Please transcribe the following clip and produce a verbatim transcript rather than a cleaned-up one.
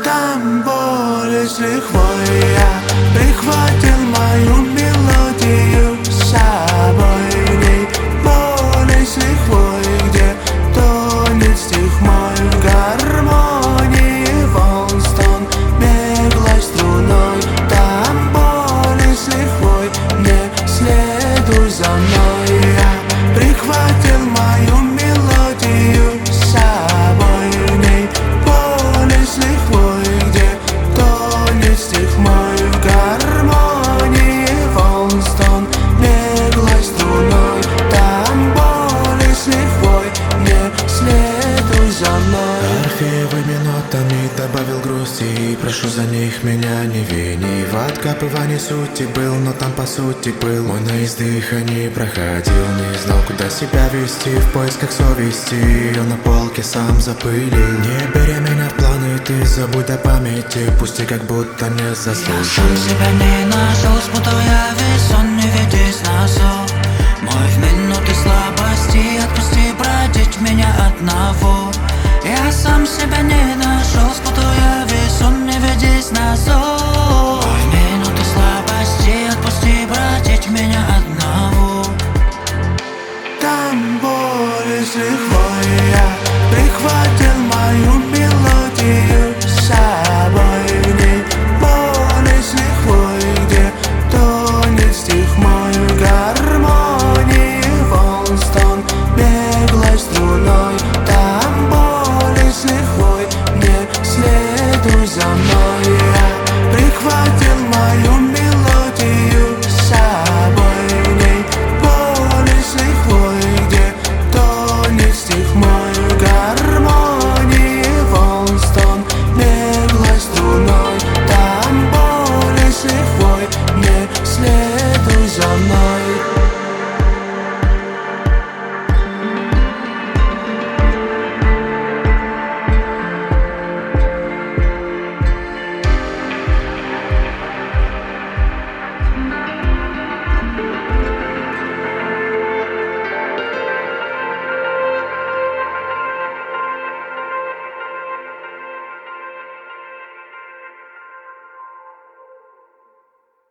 Там более с лихвой я прихватил мою мелодию с собой. В ней более с лихвой, где тонет стих мой в гармонии волн стон беглой струной. Там более с лихвой, не следуй за мной. Я прихватил мою мелодию с собой. В ней более с лихвой, где тонет стих мой в гармонии волн стон беглой струной. Там более с лихвой, не следуй за мной. Орфеевыми нотами добавил грусти, и прошу за них меня не вини. В откапывании сути был, но там по сути был. Мой на издыхании проходил, не знал, куда себя вести. В поисках совести ее на полке сам запылил. Не бери меня в планы, ты забудь о памяти, пусти, как будто не заслужил. Я сам себя не нашел, спутывая весь сон, не ведись на зов мой в минуты слабости. Отпусти бродить меня одного. Я сам себя не нашел, спутывая весь сон, не ведись на зов